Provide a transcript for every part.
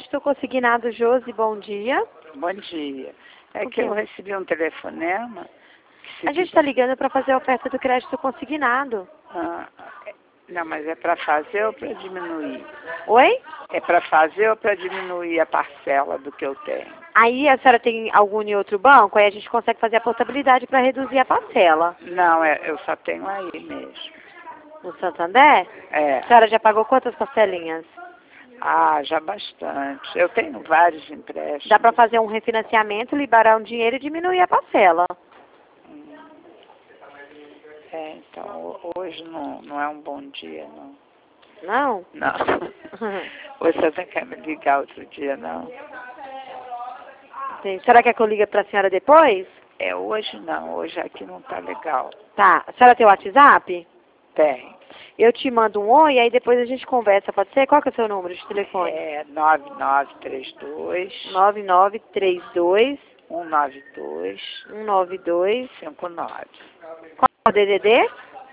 Crédito Consignado Josi, bom dia. Bom dia. É que eu recebi um telefonema. A gente está ligando para fazer a oferta do crédito consignado. Não, mas é para fazer ou para diminuir? Oi? É para fazer ou para diminuir a parcela do que eu tenho? Aí a senhora tem algum em outro banco? Aí a gente consegue fazer a portabilidade para reduzir a parcela. Não, eu só tenho aí mesmo. No Santander? É. A senhora já pagou quantas parcelinhas? Ah, já bastante. Eu tenho vários empréstimos. Dá para fazer um refinanciamento, liberar um dinheiro e diminuir a parcela. Então hoje não é um bom dia, não. Não? Não. Você não quer me ligar outro dia, não? Sim. Será que eu ligo para a senhora depois? Hoje não. Hoje aqui não tá legal. Tá. A senhora tem o WhatsApp? Tem. Eu te mando um oi e aí depois a gente conversa, pode ser? Qual que é o seu número de telefone? 9932 9932 192 192 59. Qual é o DDD?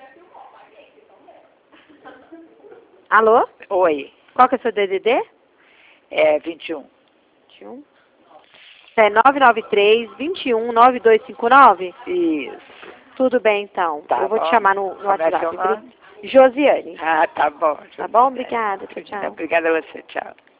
Alô? Oi. Qual que é o seu DDD? 21. 21. É 993 21 9259? Isso. Tudo bem, então. Tá eu vou bom. te chamar no Como é WhatsApp. seu nome? Josiane. Ah, tá bom. Tá bom? Obrigada. Tchau, tchau. Obrigada a você. Tchau.